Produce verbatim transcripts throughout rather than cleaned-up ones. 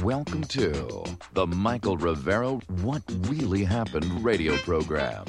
Welcome to the Michael Rivero What Really Happened radio program.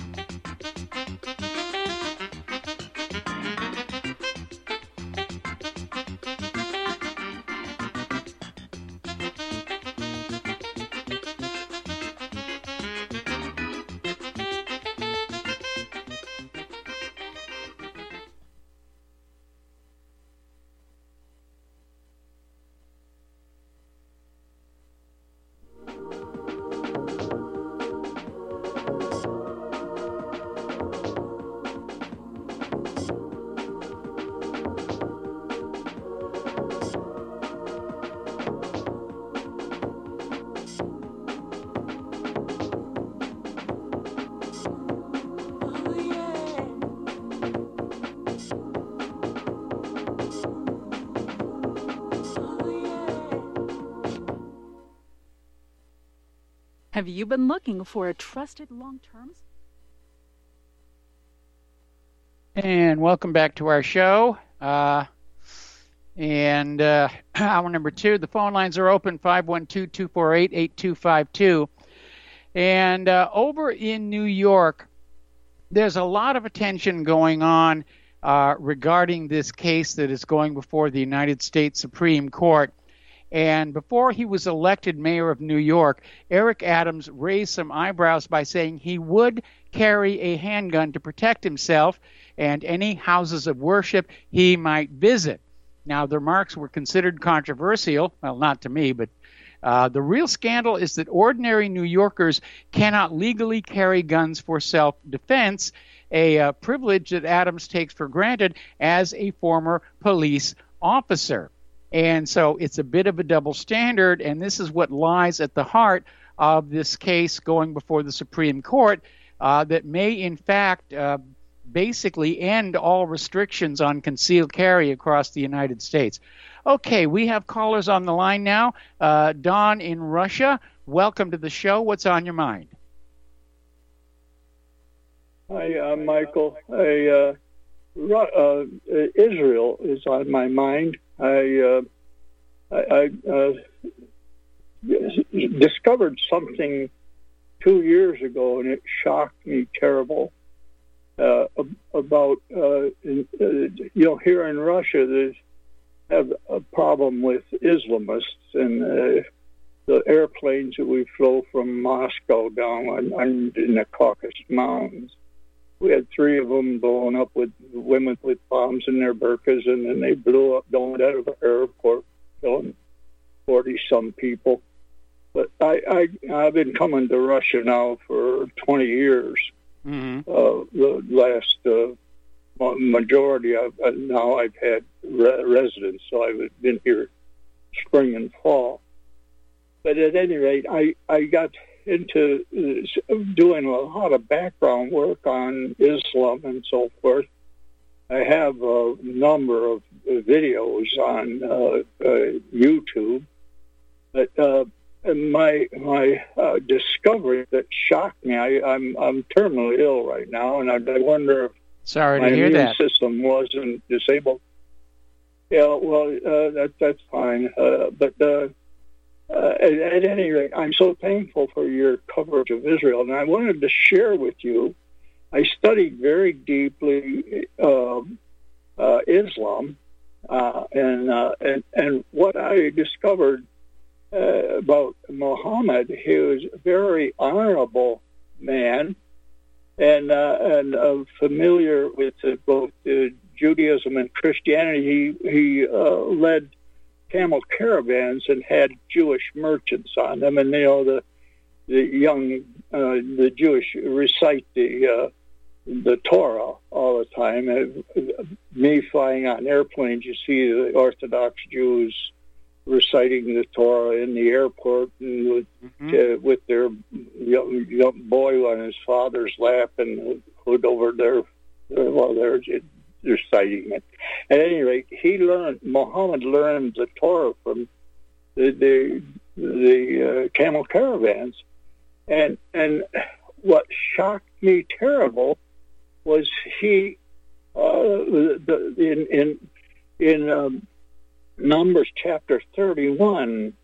Have you been looking for a trusted long-term? And welcome back to our show. Uh, and uh, hour number two, the phone lines are open, five one two, two four eight, eight two five two. And uh, over in New York, there's a lot of attention going on uh, regarding this case that is going before the United States Supreme Court. And before he was elected mayor of New York, Eric Adams raised some eyebrows by saying he would carry a handgun to protect himself and any houses of worship he might visit. Now, the remarks were considered controversial. Well, not to me, but uh, the real scandal is that ordinary New Yorkers cannot legally carry guns for self-defense, a uh, privilege that Adams takes for granted as a former police officer. And so it's a bit of a double standard, and this is what lies at the heart of this case going before the Supreme Court uh, that may, in fact, uh, basically end all restrictions on concealed carry across the United States. Okay, we have callers on the line now. Uh, Don in Russia, welcome to the show. What's on your mind? Hi, uh, Michael. I, uh, uh, Israel is on my mind. I, uh, I, I uh, discovered something two years ago, and it shocked me terrible. Uh, about uh, in, uh, you know, here in Russia, they have a problem with Islamists, and uh, the airplanes that we flew from Moscow down on, on in the Caucasus Mountains. We had three of them blowing up with women with bombs in their burqas, and then they blew up going out of the airport, killing forty-some people. But I, I, I've been coming to Russia now for twenty years. Mm-hmm. Uh, the last uh, majority of uh, now I've had re- residence, so I've been here spring and fall. But at any rate, I, I got into doing a lot of background work on Islam and so forth. I have a number of videos on uh, uh, YouTube, but uh, my my uh, discovery that shocked me. I, I'm I'm terminally ill right now, and I, I wonder if Sorry my to hear immune that. system wasn't disabled. Yeah, well, uh, that that's fine, uh, but. Uh, Uh, at, at any rate, I'm so thankful for your coverage of Israel, and I wanted to share with you. I studied very deeply uh, uh, Islam, uh, and, uh, and and what I discovered uh, about Muhammad, he was a very honorable man, and uh, and uh, familiar with uh, both uh, Judaism and Christianity. He he uh, led camel caravans and had Jewish merchants on them, and you know the the young uh, the Jewish recite the uh, the Torah all the time. Uh, me flying on airplanes, you see the Orthodox Jews reciting the Torah in the airport and with, mm-hmm. uh, with their young, young boy on his father's lap and hood over their well their. reciting it. At any rate, he learned, Muhammad learned the Torah from the the, the uh, camel caravans. And and what shocked me terrible was he, uh, the, in, in, in um, Numbers chapter thirty-one,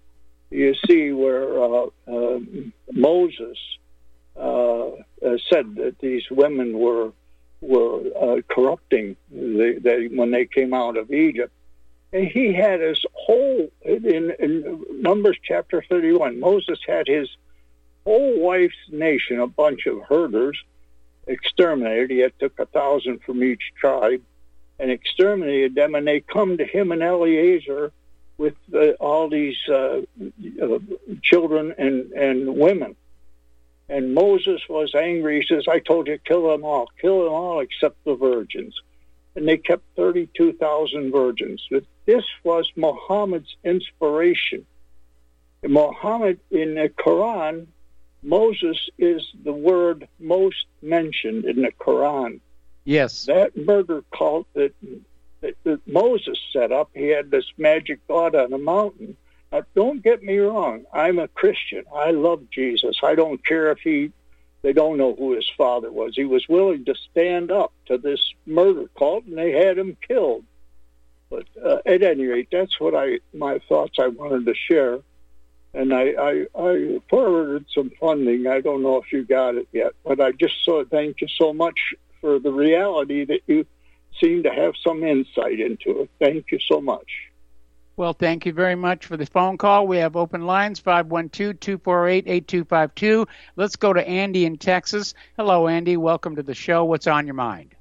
you see where uh, uh, Moses uh, uh, said that these women were were uh, corrupting they, they, when they came out of Egypt. And he had his whole, in, in Numbers chapter thirty-one, Moses had his whole wife's nation, a bunch of herders, exterminated. He had took a thousand from each tribe and exterminated them, and they come to him and Eleazar with uh, all these uh, uh, children and, and women. And Moses was angry. He says, I told you, kill them all. Kill them all except the virgins. And they kept thirty-two thousand virgins. But this was Muhammad's inspiration. In Muhammad, in the Quran, Moses is the word most mentioned in the Quran. Yes. That murder cult that, that, that Moses set up, he had this magic god on a mountain. Now, don't get me wrong. I'm a Christian. I love Jesus. I don't care if he, they don't know who his father was. He was willing to stand up to this murder cult, and they had him killed. But uh, at any rate, that's what I, my thoughts I wanted to share. And I, I, I forwarded some funding. I don't know if you got it yet, but I just so thank you so much for the reality that you seem to have some insight into it. Thank you so much. Well, thank you very much for the phone call. We have open lines, five one two, two four eight, eight two five two. Let's go to Andy in Texas. Hello, Andy. Welcome to the show. What's on your mind?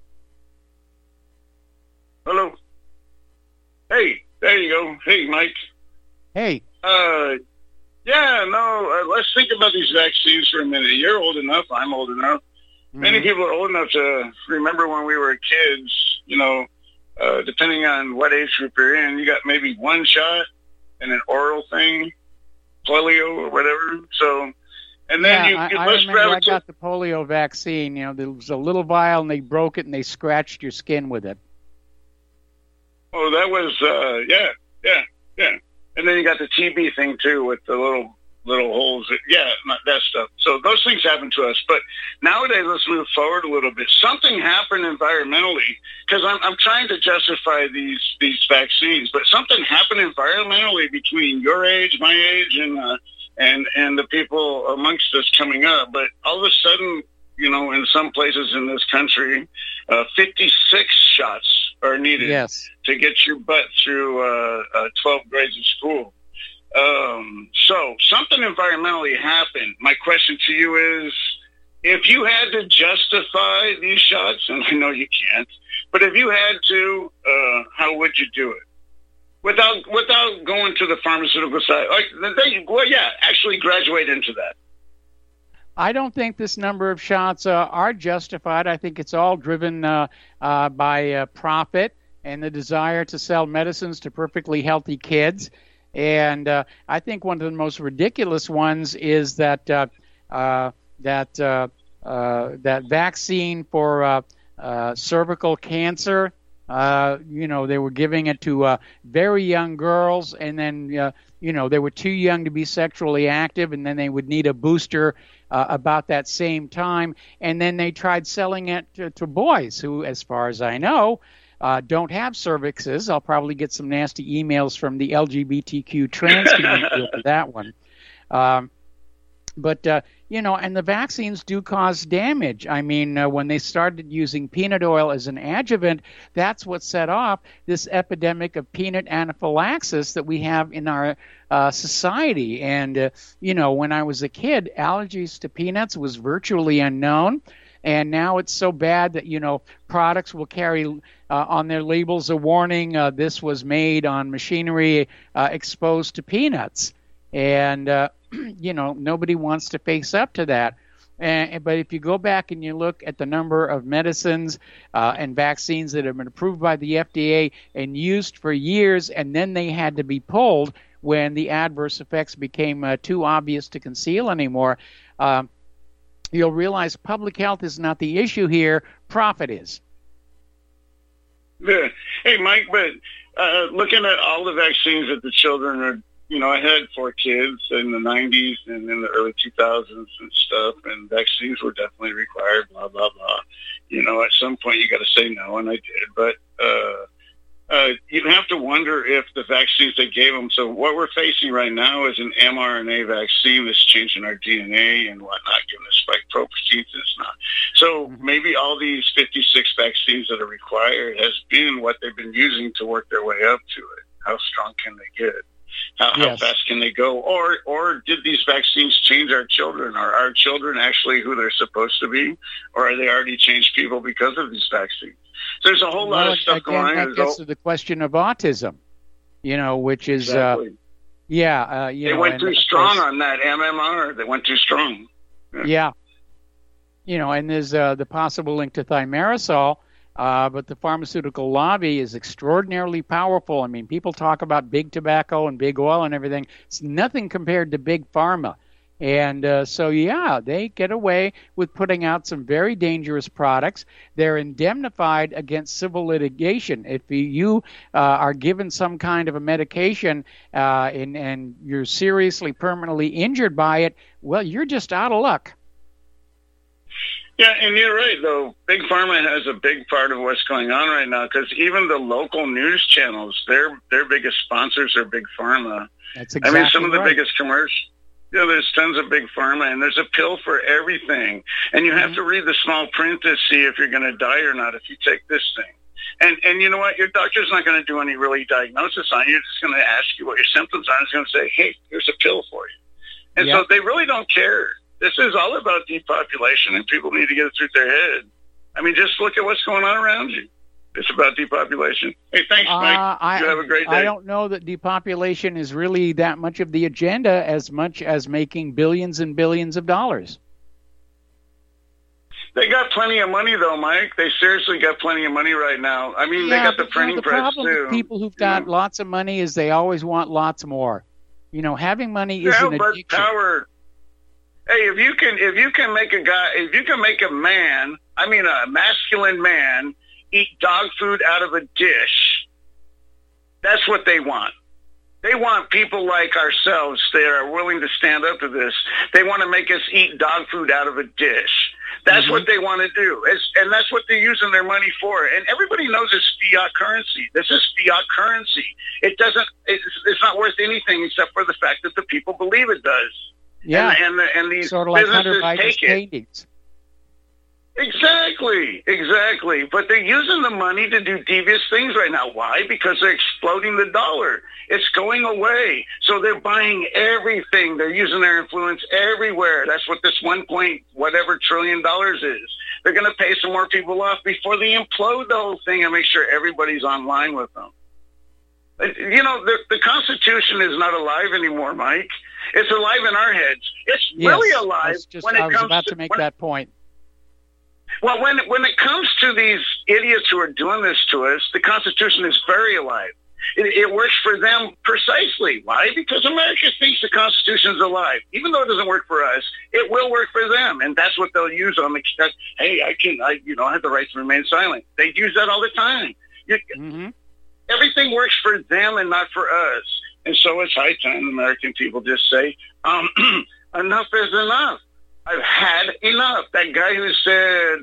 Hello. Hey, there you go. Hey, Mike. Hey. Uh, yeah, no, uh, let's think about these vaccines for a minute. You're old enough. I'm old enough. Mm-hmm. Many people are old enough to remember when we were kids, you know, Uh, depending on what age group you're in, you got maybe one shot and an oral thing, polio or whatever. So, and then yeah, you, I, you I let's remember I to, got the polio vaccine. You know, there was a little vial and they broke it and they scratched your skin with it. Oh, that was uh, yeah, yeah, yeah. And then you got the T B thing too with the little little holes. That, yeah, not that stuff. So those things happen to us. But nowadays, let's move forward a little bit. Something happened environmentally, because I'm, I'm trying to justify these these vaccines, but something happened environmentally between your age, my age, and uh, and and the people amongst us coming up. But all of a sudden, you know, in some places in this country, uh, fifty-six shots are needed yes. to get your butt through uh, uh, twelve grades of school. Um, so something environmentally happened. My question to you is, if you had to justify these shots, and I know you can't, but if you had to, uh, how would you do it? Without without going to the pharmaceutical side? Like, they, well, yeah, actually graduate into that. I don't think this number of shots uh, are justified. I think it's all driven uh, uh, by uh, profit and the desire to sell medicines to perfectly healthy kids. And uh, I think one of the most ridiculous ones is that uh, uh, that uh, uh, that vaccine for uh, uh, cervical cancer. Uh, you know, they were giving it to uh, very young girls, and then uh, you know they were too young to be sexually active, and then they would need a booster uh, about that same time, and then they tried selling it to, to boys who, as far as I know, Uh, don't have cervixes. I'll probably get some nasty emails from the L G B T Q trans community for that one. Um, but, uh, you know, and the vaccines do cause damage. I mean, uh, when they started using peanut oil as an adjuvant, that's what set off this epidemic of peanut anaphylaxis that we have in our uh, society. And, uh, you know, when I was a kid, allergies to peanuts was virtually unknown. And now it's so bad that, you know, products will carry uh, on their labels a warning, uh, this was made on machinery uh, exposed to peanuts. And, uh, you know, nobody wants to face up to that. And, but if you go back and you look at the number of medicines uh, and vaccines that have been approved by the F D A and used for years, and then they had to be pulled when the adverse effects became uh, too obvious to conceal anymore, uh, you'll realize public health is not the issue here. Profit is. Yeah. Hey, Mike, but uh, looking at all the vaccines that the children are, you know, I had four kids in the nineties and in the early two thousands and stuff, and vaccines were definitely required, blah, blah, blah. You know, at some point you got to say no, and I did. But uh, uh, but you have to wonder if the vaccines they gave them. So what we're facing right now is an mRNA vaccine that's changing our D N A and whatnot, giving us spike proteins and it's not. So maybe all these fifty-six vaccines that are required has been what they've been using to work their way up to it. How strong can they get? How, yes. how fast can they go? Or or did these vaccines change our children? Are our children actually who they're supposed to be? Or are they already changed people because of these vaccines? So there's a whole lot well, of stuff again, going on. That There's gets all... to the question of autism, you know, which is, exactly. uh, yeah. Uh, you they know, went and too of strong course, on that M M R. They went too strong. Yeah. yeah. You know, and there's uh, the possible link to thimerosal. Uh, but the pharmaceutical lobby is extraordinarily powerful. I mean, people talk about big tobacco and big oil and everything. It's nothing compared to big pharma. And uh, so, yeah, they get away with putting out some very dangerous products. They're indemnified against civil litigation. If you uh, are given some kind of a medication uh, and, and you're seriously, permanently injured by it, well, you're just out of luck. Yeah, and you're right, though. Big Pharma has a big part of what's going on right now because even the local news channels, their their biggest sponsors are Big Pharma. That's exactly I mean, some of the right. biggest commercials, you know, there's tons of Big Pharma, and there's a pill for everything. And you mm-hmm. have to read the small print to see if you're going to die or not if you take this thing. And and you know what? Your doctor's not going to do any really diagnosis on you. You're just going to ask you what your symptoms are. It's going to say, hey, here's a pill for you. And yep. so they really don't care. This is all about depopulation, and people need to get it through their head. I mean, just look at what's going on around you. It's about depopulation. Hey, thanks, Mike. Uh, I, you have a great day. I don't know that depopulation is really that much of the agenda as much as making billions and billions of dollars. They got plenty of money, though, Mike. They seriously got plenty of money right now. I mean, yeah, they got the but, printing you know, the press, problem too. With people who've got yeah. lots of money is they always want lots more. You know, having money is yeah, an but addiction. Power... Hey, if you can, if you can make a guy, if you can make a man, I mean a masculine man, eat dog food out of a dish, that's what they want. They want people like ourselves that are willing to stand up to this. They want to make us eat dog food out of a dish. That's mm-hmm. what they want to do, it's, and that's what they're using their money for. And everybody knows it's fiat currency. This is fiat currency. It doesn't. It's, it's not worth anything except for the fact that the people believe it does. Yeah, and, and, the, and these sort of like businesses Hunter take it. paintings. Exactly, exactly. But they're using the money to do devious things right now. Why? Because they're exploding the dollar. It's going away. So they're buying everything. They're using their influence everywhere. That's what this one point whatever trillion dollars is. They're going to pay some more people off before they implode the whole thing and make sure everybody's online with them. You know, the, the Constitution is not alive anymore, Mike. It's alive in our heads. It's yes, really alive just, when it I was comes about to, to make when, that point. Well, when when it comes to these idiots who are doing this to us, the Constitution is very alive. It, it works for them precisely. Why? Because America thinks the Constitution is alive. Even though it doesn't work for us, it will work for them, and that's what they'll use on the. Hey, I can, I you know, I have the right to remain silent. They use that all the time. You, mm-hmm. Everything works for them and not for us. And so it's high time American people just say, um, enough is enough. I've had enough. That guy who said,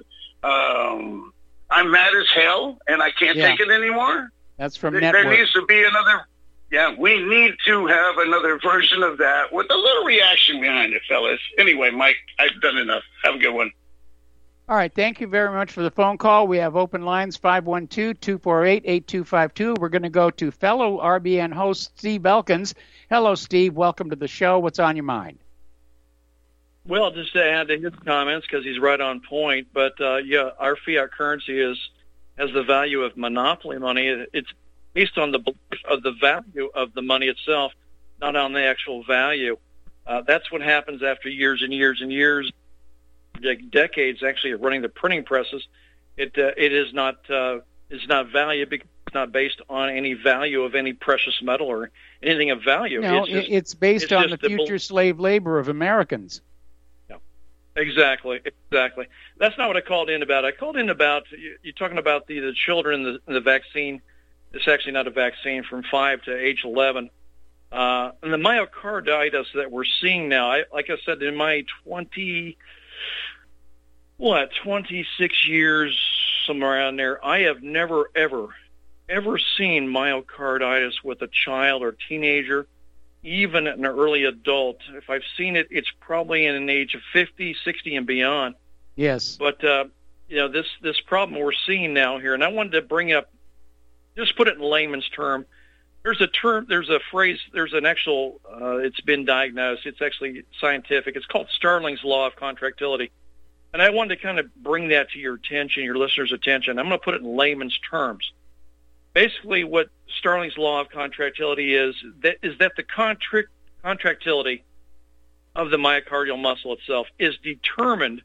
um, I'm mad as hell and I can't yeah. take it anymore. That's from There, Network. there needs to be another, yeah, we need to have another version of that with a little reaction behind it, fellas. Anyway, Mike, I've done enough. Have a good one. All right, thank you very much for the phone call. We have open lines, five one two, two four eight, eight two five two. We're going to go to fellow R B N host Steve Elkins. Hello, Steve. Welcome to the show. What's on your mind? Well, just to add to his comments, because he's right on point, but uh, yeah, our fiat currency is has the value of monopoly money. It's based on the belief of the value of the money itself, not on the actual value. Uh, that's what happens after years and years and years, decades actually of running the printing presses. It uh, it is not uh, is not value because it's not based on any value of any precious metal or anything of value. No, it's, just, it's based it's on the the future bel- slave labor of Americans. Yeah, exactly, exactly. That's not what I called in about. I called in about you, you're talking about the the children the the vaccine. It's actually not a vaccine from five to age eleven. Uh, and the myocarditis that we're seeing now, I, like I said, in my twenty, what, twenty-six years, somewhere around there, I have never, ever ever seen myocarditis with a child or teenager, even an early adult, if I've seen it, it's probably in an age of fifty, sixty, and beyond. Yes. But, uh, you know, this, this problem we're seeing now here, and I wanted to bring up, just put it in layman's term. There's a term, there's a phrase, there's an actual, uh, it's been diagnosed. It's actually scientific. It's called Starling's Law of Contractility. And I wanted to kind of bring that to your attention, your listeners' attention. I'm going to put it in layman's terms. Basically, what Starling's Law of Contractility is, that is that the contract, contractility of the myocardial muscle itself is determined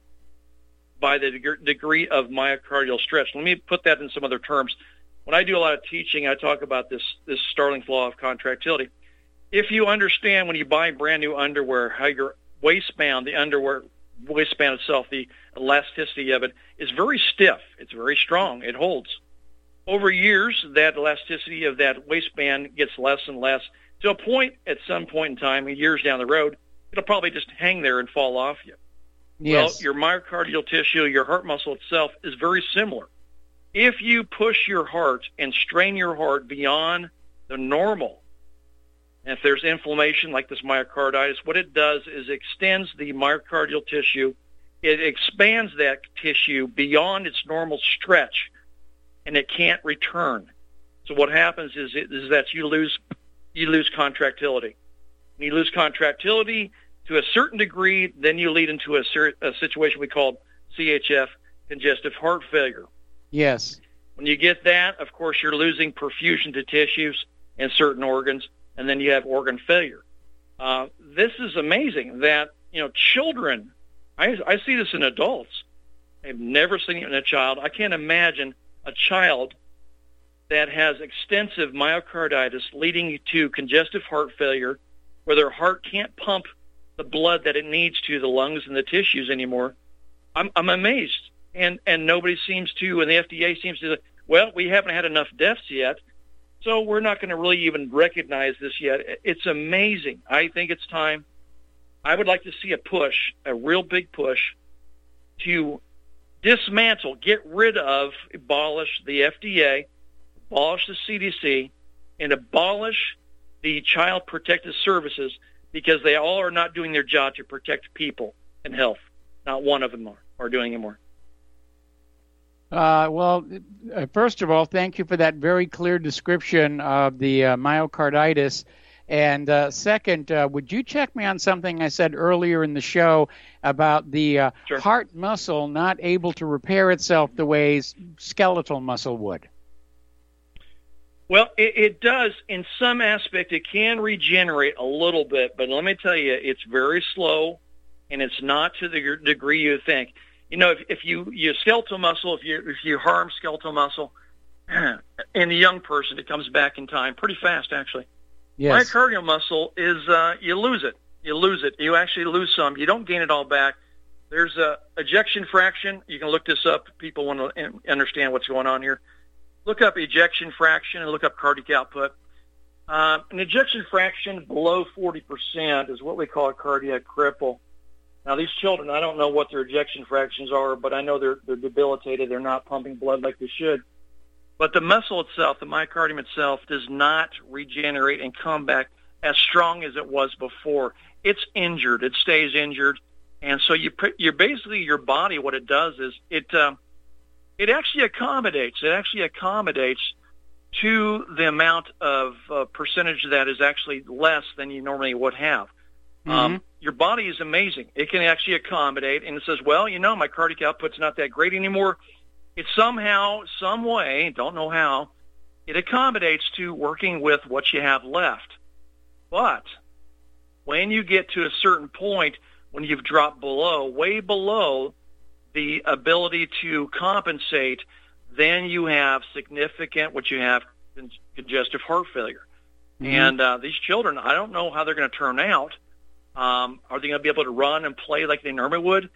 by the deg- degree of myocardial stretch. Let me put that in some other terms. When I do a lot of teaching, I talk about this, this Starling's Law of Contractility. If you understand when you buy brand new underwear, how your waistband, the underwear waistband itself, the elasticity of it is very stiff. It's very strong. It holds. Over years, that elasticity of that waistband gets less and less to a point at some point in time, years down the road, it'll probably just hang there and fall off you. Yes. Well, your myocardial tissue, your heart muscle itself is very similar. If you push your heart and strain your heart beyond the normal, and if there's inflammation like this myocarditis, what it does is extends the myocardial tissue. It expands that tissue beyond its normal stretch, and it can't return. So what happens is, is that you lose you lose contractility. When you lose contractility to a certain degree, then you lead into a, a situation we call C H F, congestive heart failure. Yes. When you get that, of course, you're losing perfusion to tissues and certain organs, and then you have organ failure. Uh, this is amazing that, you know, children, I, I see this in adults. I've never seen it in a child. I can't imagine a child that has extensive myocarditis leading to congestive heart failure, where their heart can't pump the blood that it needs to the lungs and the tissues anymore. I'm, I'm amazed. And and nobody seems to, and the F D A seems to, well, we haven't had enough deaths yet, so we're not going to really even recognize this yet. It's amazing. I think it's time. I would like to see a push, a real big push, to dismantle, get rid of, abolish the F D A, abolish the C D C, and abolish the Child Protective Services, because they all are not doing their job to protect people and health. Not one of them are, are doing anymore. Uh, well, uh, first of all, thank you for that very clear description of the uh, myocarditis. And uh, second, uh, would you check me on something I said earlier in the show about the uh, Sure. heart muscle not able to repair itself the way skeletal muscle would? Well, it, it does. In some aspect, it can regenerate a little bit, but let me tell you, it's very slow, and it's not to the degree you think. You know, if, if you, you skeletal muscle, if you if you harm skeletal muscle in a young person, it comes back in time pretty fast, actually. Yes. Myocardial muscle is, uh, you lose it. You lose it. You actually lose some. You don't gain it all back. There's a ejection fraction. You can look this up. People want to understand what's going on here. Look up ejection fraction and look up cardiac output. Uh, an ejection fraction below forty percent is what we call a cardiac cripple. Now, these children, I don't know what their ejection fractions are, but I know they're, they're debilitated. They're not pumping blood like they should. But the muscle itself, the myocardium itself, does not regenerate and come back as strong as it was before. It's injured. It stays injured. And so you, you're basically, your body, what it does is it um, it actually accommodates. It actually accommodates to the amount of uh, percentage that is actually less than you normally would have. Mm-hmm. Um, your body is amazing. It can actually accommodate, and it says, well, you know, my cardiac output's not that great anymore. It somehow, some way, don't know how, it accommodates to working with what you have left. But when you get to a certain point, when you've dropped below, way below the ability to compensate, then you have significant, what you have, congestive heart failure. Mm-hmm. And uh, these children, I don't know how they're going to turn out. Um, are they going to be able to run and play like they normally would?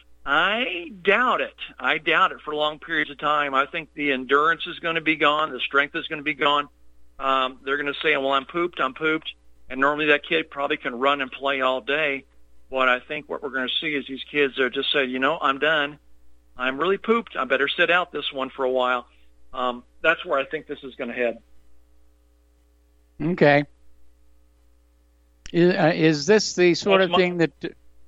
I doubt it. I doubt it for long periods of time. I think the endurance is going to be gone. The strength is going to be gone. Um, they're going to say, well, I'm pooped, I'm pooped. And normally that kid probably can run and play all day. But I think what we're going to see is these kids are just say, you know, I'm done. I'm really pooped. I better sit out this one for a while. Um, that's where I think this is going to head. Okay. Is, uh, is this the sort That's of my- thing that?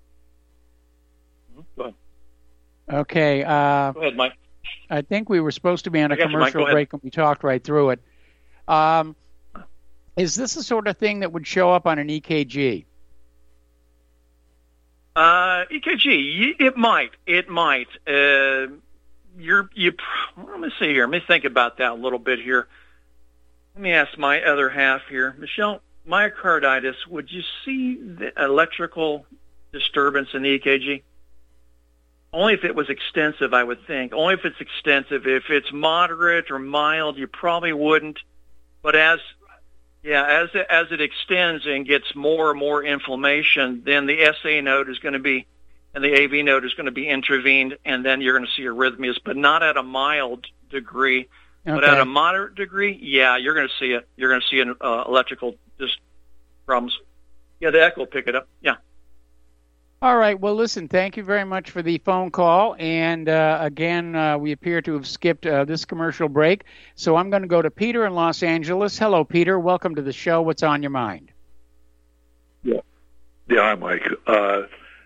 Go ahead. Okay. Uh, Go ahead, Mike. I think we were supposed to be on a I got you, Mike. commercial Go ahead. break, and we talked right through it. Um, is this the sort of thing that would show up on an E K G? Uh, E K G, it might. It might. Uh, you're, you, let me see here. Let me think about that a little bit here. Let me ask my other half here. Michelle, myocarditis, would you see the electrical disturbance in the E K G? Only if it was extensive, I would think. Only if it's extensive. If it's moderate or mild, you probably wouldn't. But as Yeah, as it, as it extends and gets more and more inflammation, then the S A node is going to be, and the A V node is going to be intervened, and then you're going to see arrhythmias, but not at a mild degree. Okay. But at a moderate degree, yeah, you're going to see it. You're going to see an uh, electrical just problems. Yeah, the echo will pick it up. Yeah. All right. Well, listen, thank you very much for the phone call. And uh, again, uh, we appear to have skipped uh, this commercial break. So I'm going to go to Peter in Los Angeles. Hello, Peter. Welcome to the show. What's on your mind? Yeah. Yeah, hi, Mike. Uh,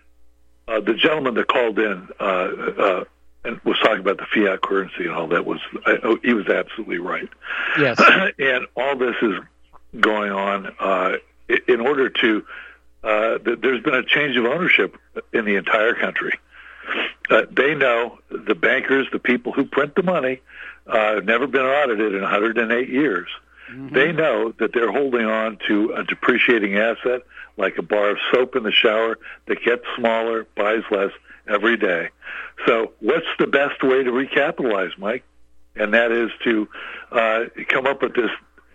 uh, the gentleman that called in uh, uh, and was talking about the fiat currency and all that was, uh, he was absolutely right. Yes. And all this is going on uh, in order to Uh, there's been a change of ownership in the entire country. Uh, they know, the bankers, the people who print the money, uh, have never been audited in one hundred eight years. Mm-hmm. They know that they're holding on to a depreciating asset like a bar of soap in the shower that gets smaller, buys less every day. So what's the best way to recapitalize, Mike? And that is to uh, come up with this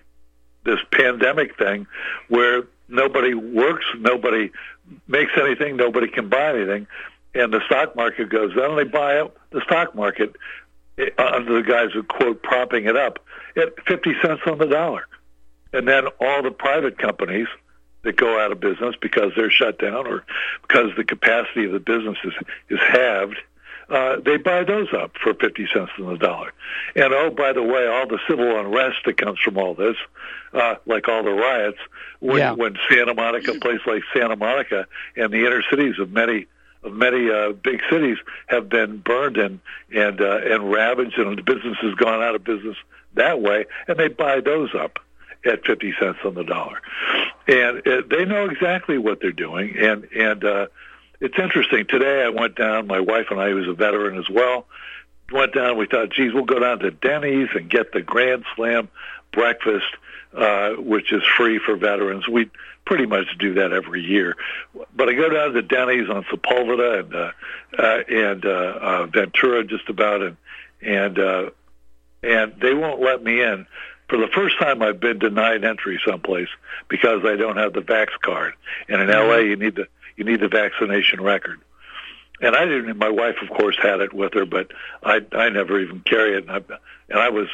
this pandemic thing where nobody works, nobody makes anything, nobody can buy anything, and the stock market goes down. They buy up the stock market under the guise of, quote, propping it up at fifty cents on the dollar. And then all the private companies that go out of business because they're shut down or because the capacity of the business is, is halved, uh, they buy those up for fifty cents on the dollar. And, oh, by the way, all the civil unrest that comes from all this, uh, like all the riots, when, yeah. when Santa Monica, a place like Santa Monica and the inner cities of many of many uh, big cities have been burned and and uh, and ravaged, and the business has gone out of business that way, and they buy those up at fifty cents on the dollar. And uh, they know exactly what they're doing, and and uh, it's interesting. Today I went down, my wife and I, who's a veteran as well, went down, we thought, geez, we'll go down to Denny's and get the Grand Slam breakfast, uh, which is free for veterans. We pretty much do that every year. But I go down to Denny's on Sepulveda and uh, uh, and uh, uh, Ventura just about, and and uh, and they won't let me in. For the first time, I've been denied entry someplace because I don't have the Vax card. And in L A, you need the you need the vaccination record. And I didn't. My wife, of course, had it with her, but I I never even carry it. And I, and I was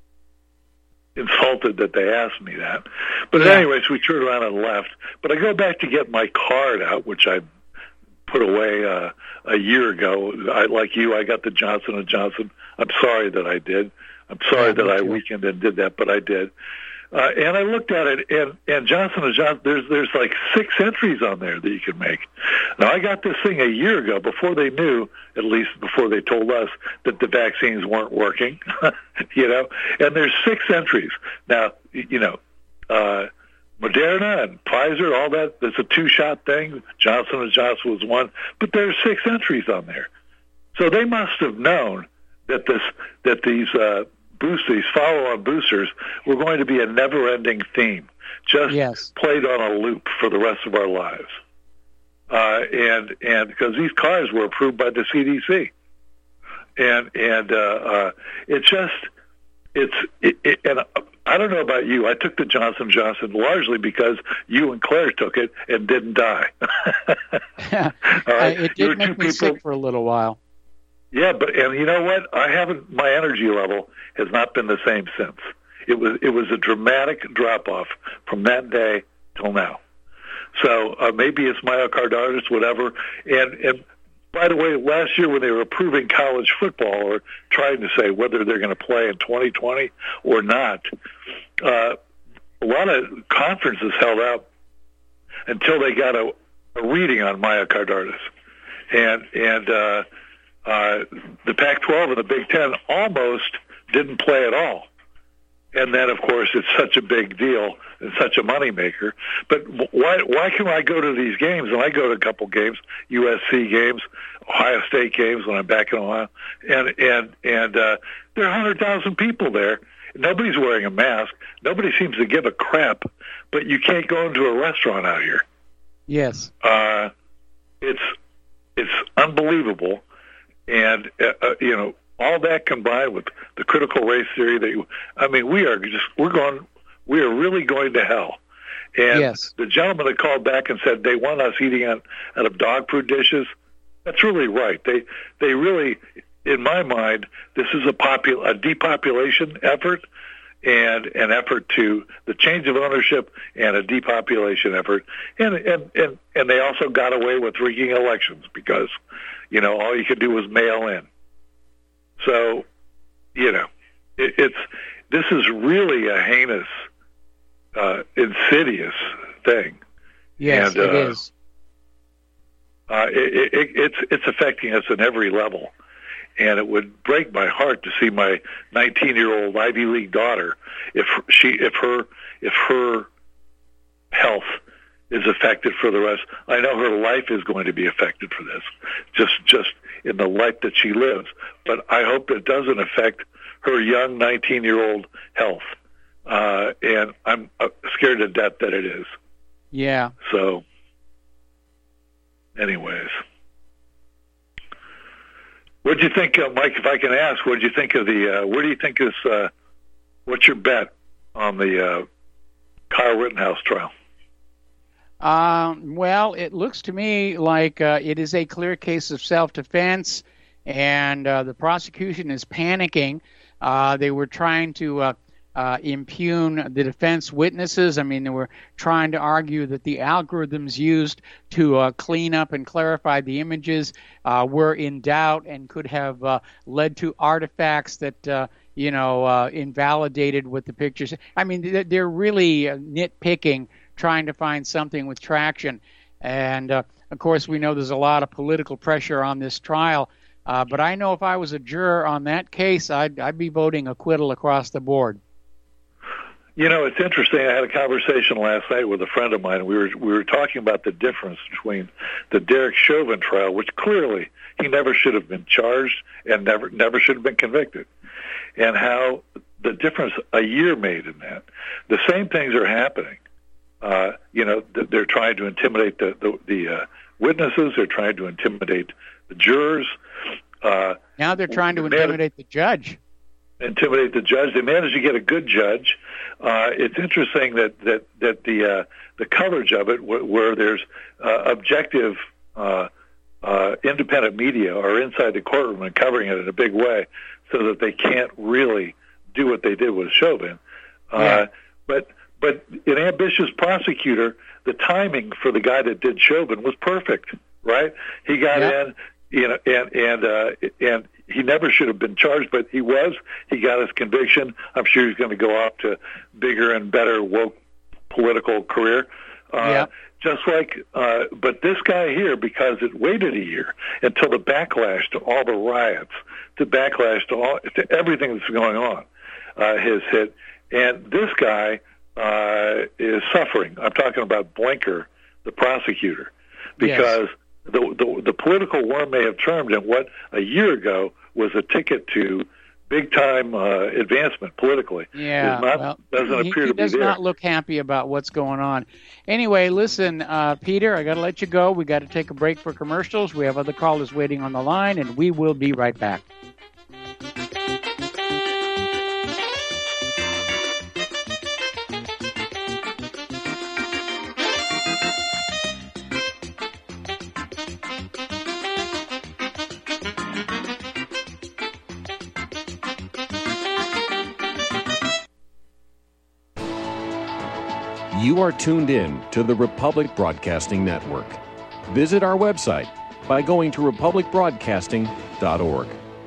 insulted that they asked me that. But yeah. anyways, we turned around and left. But I go back to get my card out, which I put away uh, a year ago. I, like you, I got the Johnson and Johnson. I'm sorry that I did. I'm sorry yeah, that I too. weakened and did that, but I did. Uh, and I looked at it, and, and Johnson and Johnson, there's there's like six entries on there that you can make. Now, I got this thing a year ago before they knew, at least before they told us, that the vaccines weren't working, you know, and there's six entries. Now, you know, uh, Moderna and Pfizer, all that, it's a two-shot thing. Johnson and Johnson was one, but there's six entries on there. So they must have known that this that these uh, boost, these follow-on boosters were going to be a never-ending theme, just yes. played on a loop for the rest of our lives. Uh, and and because these cars were approved by the C D C, and and uh, uh, it just it's it, it, and I don't know about you. I took the Johnson and Johnson largely because you and Claire took it and didn't die. All right? It You were did make two me people- sick for a little while. Yeah, but and you know what? I haven't. My energy level has not been the same since. It was it was a dramatic drop off from that day till now. So uh, maybe it's myocarditis, whatever. And and by the way, last year when they were approving college football or trying to say whether they're going to play in twenty twenty or not, uh, a lot of conferences held out until they got a, a reading on myocarditis. And and uh, uh, the Pac twelve and the Big Ten almost didn't play at all. And then, of course, it's such a big deal and such a moneymaker. But why why can I go to these games? And I go to a couple games, U S C games, Ohio State games when I'm back in Ohio, and and and uh, there are one hundred thousand people there. Nobody's wearing a mask. Nobody seems to give a crap. But you can't go into a restaurant out here. Yes. Uh, it's it's unbelievable, and uh, uh, you know. All that combined with the critical race theory that you, I mean, we are just, we're going, we are really going to hell. And yes. The gentleman that called back and said they want us eating out, out of dog food dishes, that's really right. They, they really, in my mind, this is a popul, a depopulation effort and an effort to the change of ownership and a depopulation effort. And, and, and, and they also got away with rigging elections because, you know, all you could do was mail in. So, you know, it, it's this is really a heinous, uh, insidious thing. Yes, and, it uh, is. Uh, it, it, it's it's affecting us at every level, and it would break my heart to see my nineteen-year-old Ivy League daughter if she if her if her health is affected for the rest. I know her life is going to be affected for this, just just in the life that she lives. But I hope it doesn't affect her young nineteen-year-old health. Uh, and I'm uh, scared to death that it is. Yeah. So, anyways. What do you think, uh, Mike, if I can ask, what do you think of the, uh, where do you think is, uh, what's your bet on the uh, Kyle Rittenhouse trial? Um, well, it looks to me like uh, it is a clear case of self-defense, and uh, the prosecution is panicking. Uh, they were trying to uh, uh, impugn the defense witnesses. I mean, they were trying to argue that the algorithms used to uh, clean up and clarify the images uh, were in doubt and could have uh, led to artifacts that, uh, you know, uh, invalidated what the pictures. I mean, they're really nitpicking, trying to find something with traction. And, uh, of course, we know there's a lot of political pressure on this trial. Uh, but I know if I was a juror on that case, I'd, I'd be voting acquittal across the board. You know, it's interesting. I had a conversation last night with a friend of mine. We were we were talking about the difference between the Derek Chauvin trial, which clearly he never should have been charged and never never should have been convicted, and how the difference a year made in that. The same things are happening. Uh, you know, they're trying to intimidate the the, the uh, witnesses. They're trying to intimidate the jurors. Uh, now they're trying to intimidate the judge. Intimidate the judge. They managed to get a good judge. Uh, it's interesting that that that the uh, the coverage of it, where, where there's uh, objective, uh, uh, independent media, are inside the courtroom and covering it in a big way, so that they can't really do what they did with Chauvin. Uh, yeah. But but an ambitious prosecutor, the timing for the guy that did Chauvin was perfect, right? He got yeah. in. You know, and and uh, and he never should have been charged, but he was. He got his conviction. I'm sure he's going to go off to bigger and better woke political career. Uh, yeah. Just like, uh, but this guy here, because it waited a year until the backlash to all the riots, the backlash to all to everything that's going on, uh, has hit, and this guy uh, is suffering. I'm talking about Blinker, the prosecutor, because. Yes. The, the the political worm may have turned in what a year ago was a ticket to big-time uh, advancement politically. Yeah, not, well, doesn't he, appear he to be does there. not look happy about what's going on. Anyway, listen, uh, Peter, I got to let you go. We got to take a break for commercials. We have other callers waiting on the line, and we will be right back. You are tuned in to the Republic Broadcasting Network. Visit our website, by going to republic broadcasting dot org.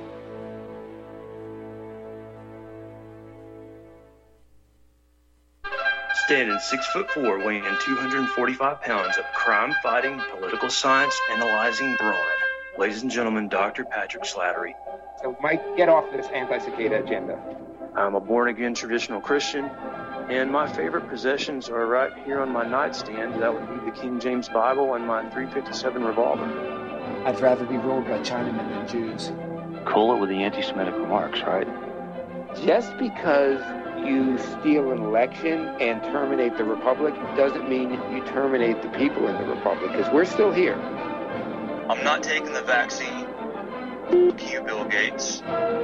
Standing six foot four, weighing two hundred forty-five pounds of crime-fighting, political science analyzing brawn. Ladies and gentlemen, Doctor Patrick Slattery. So, Mike, get off this anti-cicada agenda. I'm a born-again traditional Christian, and my favorite possessions are right here on my nightstand. That would be the King James Bible and my three fifty-seven revolver. I'd rather be ruled by Chinamen than Jews. Cool it with the anti-Semitic remarks, right? Just because you steal an election and terminate the republic doesn't mean you terminate the people in the republic, because we're still here. I'm not taking the vaccine. Fuck you, Bill Gates.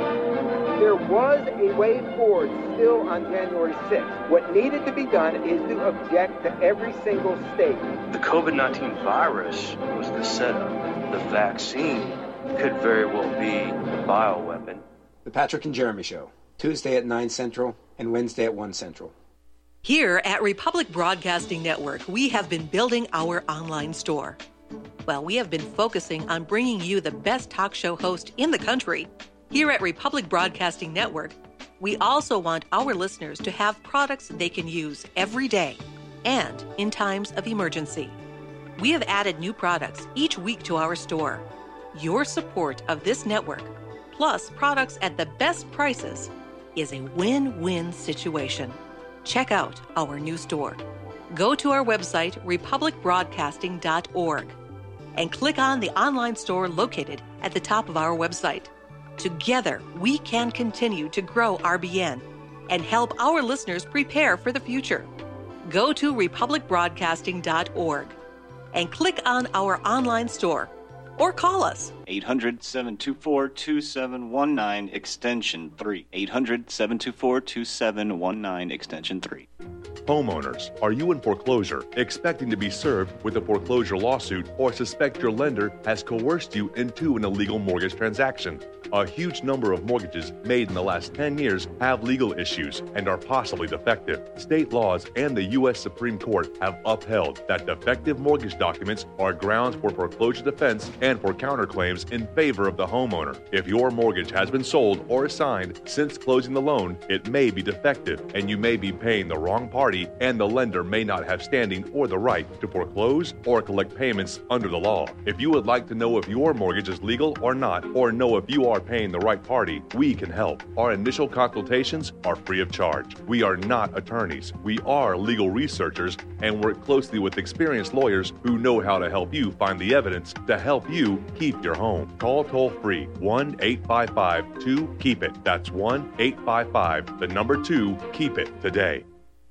There was a way forward still on January sixth. What needed to be done is to object to every single state. The COVID nineteen virus was the setup. The vaccine could very well be the bioweapon. The Patrick and Jeremy Show, Tuesday at nine Central and Wednesday at one Central. Here at Republic Broadcasting Network, we have been building our online store. Well, we have been focusing on bringing you the best talk show host in the country. Here at Republic Broadcasting Network, we also want our listeners to have products they can use every day and in times of emergency. We have added new products each week to our store. Your support of this network, plus products at the best prices, is a win-win situation. Check out our new store. Go to our website, republic broadcasting dot org, and click on the online store located at the top of our website. Together, we can continue to grow R B N and help our listeners prepare for the future. Go to republic broadcasting dot org and click on our online store or call us. eight hundred, seven two four, two seven one nine, extension three. eight hundred, seven two four, two seven one nine, extension three. Homeowners, are you in foreclosure, expecting to be served with a foreclosure lawsuit, or suspect your lender has coerced you into an illegal mortgage transaction? A huge number of mortgages made in the last ten years have legal issues and are possibly defective. State laws and the U S Supreme Court have upheld that defective mortgage documents are grounds for foreclosure defense and for counterclaims in favor of the homeowner. If your mortgage has been sold or assigned since closing the loan, it may be defective and you may be paying the wrong party, and the lender may not have standing or the right to foreclose or collect payments under the law. If you would like to know if your mortgage is legal or not, or know if you are paying the right party, we can help. Our initial consultations are free of charge. We are not attorneys. We are legal researchers and work closely with experienced lawyers who know how to help you find the evidence to help you keep your home. Call toll free one eight five five two keep it. That's one eight five five, the number two, keep it today.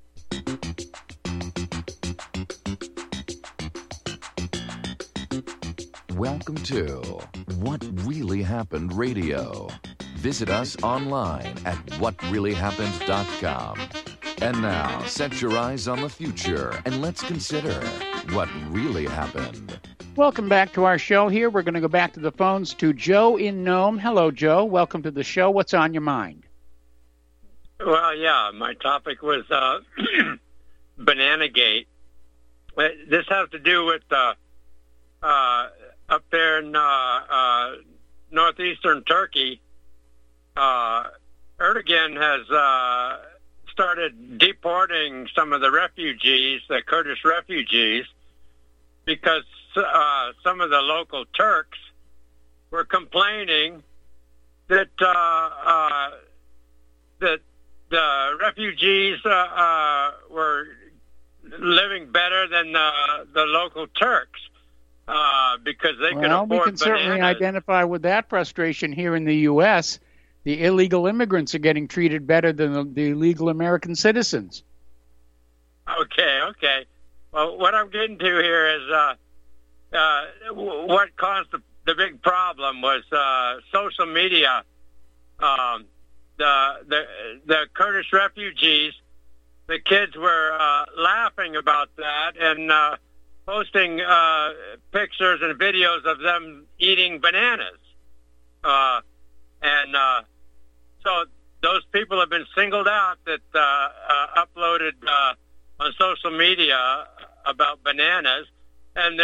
Welcome to What Really Happened Radio. Visit us online at what really happened dot com. And now, set your eyes on the future and let's consider what really happened. Welcome back to our show here. We're going to go back to the phones to Joe in Nome. Hello, Joe. Welcome to the show. What's on your mind? Well, yeah, my topic was uh, Bananagate. This has to do with uh, uh, up there in uh, uh, northeastern Turkey. Uh, Erdogan has uh, started deporting some of the refugees, the Kurdish refugees, because uh, some of the local Turks were complaining that uh, uh, that the refugees uh, uh, were living better than the, the local Turks uh, because they could well, afford we can bananas. Certainly identify with that frustration here in the U S The illegal immigrants are getting treated better than the, the legal American citizens. Okay, okay. Well, what I'm getting to here is uh, uh, what caused the, the big problem was uh, social media. Um, the the the Kurdish refugees, the kids were uh, laughing about that and uh, posting uh, pictures and videos of them eating bananas. Uh, and uh, so those people have been singled out that uh, uh, uploaded uh, on social media about bananas, and they're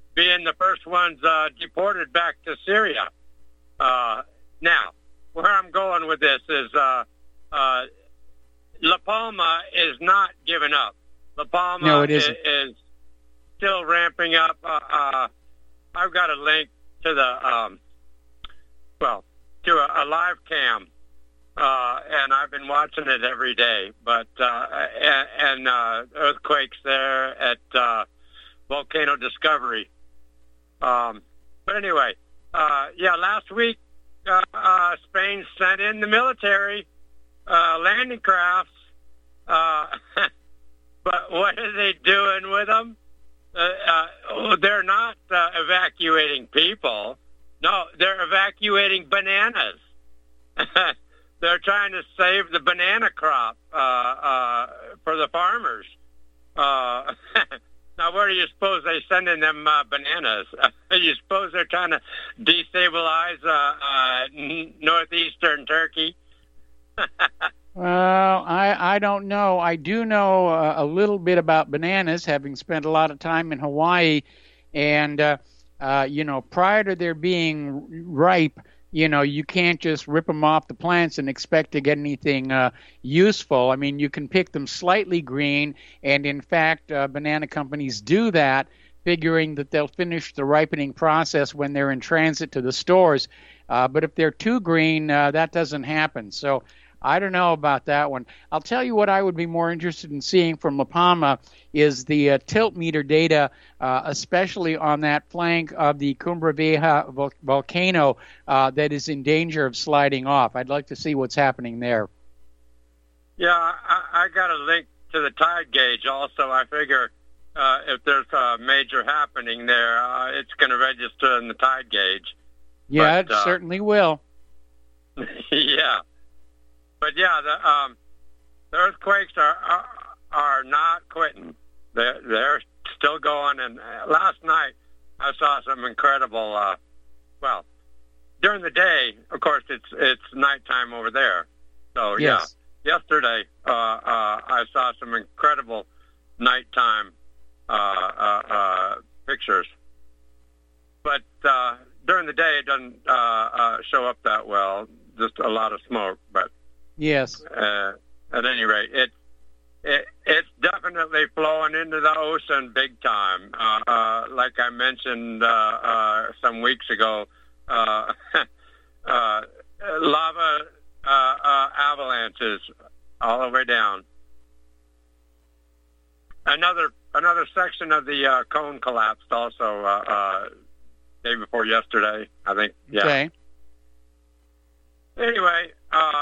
being the first ones uh, deported back to Syria. Uh, now, where I'm going with this is uh, uh, La Palma is not giving up. La Palma no, it is, isn't. is still ramping up. Uh, uh, I've got a link to the, um, well, to a, a live cam, uh, and I've been watching it every day. But uh, and, and uh, earthquakes there at uh, Volcano Discovery. Um, but anyway, uh, yeah, last week uh, uh, Spain sent in the military uh, landing crafts. Uh, but what are they doing with them? Uh, uh, they're not uh, evacuating people. No, they're evacuating bananas. They're trying to save the banana crop uh, uh, for the farmers. Uh, now, where do you suppose they sending them uh, bananas? You suppose they're trying to destabilize uh, uh, n- northeastern Turkey? Well, I, I don't know. I do know uh, a little bit about bananas, having spent a lot of time in Hawaii. And, uh, uh, you know, prior to their being ripe, you know, you can't just rip them off the plants and expect to get anything uh, useful. I mean, you can pick them slightly green, and in fact, uh, banana companies do that, figuring that they'll finish the ripening process when they're in transit to the stores. Uh, but if they're too green, uh, that doesn't happen. So I don't know about that one. I'll tell you what I would be more interested in seeing from La Palma is the uh, tilt meter data, uh, especially on that flank of the Cumbre Vieja vol- volcano uh, that is in danger of sliding off. I'd like to see what's happening there. Yeah, I, I got a link to the tide gauge also. I figure uh, if there's a major happening there, uh, it's going to register in the tide gauge. Yeah, but, it uh, certainly will. Yeah. But yeah, the um, the earthquakes are, are are not quitting. They're they're still going. And last night I saw some incredible. Uh, well, during the day, of course, it's it's nighttime over there. So yes. yeah, yesterday uh, uh, I saw some incredible nighttime uh, uh, uh, pictures. But uh, during the day, it doesn't uh, uh, show up that well. Just a lot of smoke, but. Yes. Uh, at any rate, it, it it's definitely flowing into the ocean big time. Uh, uh, like I mentioned uh, uh, some weeks ago, uh, uh, lava uh, uh, avalanches all the way down. Another another section of the uh, cone collapsed also uh, uh, day before yesterday, I think. Yeah. Okay. Anyway. Uh,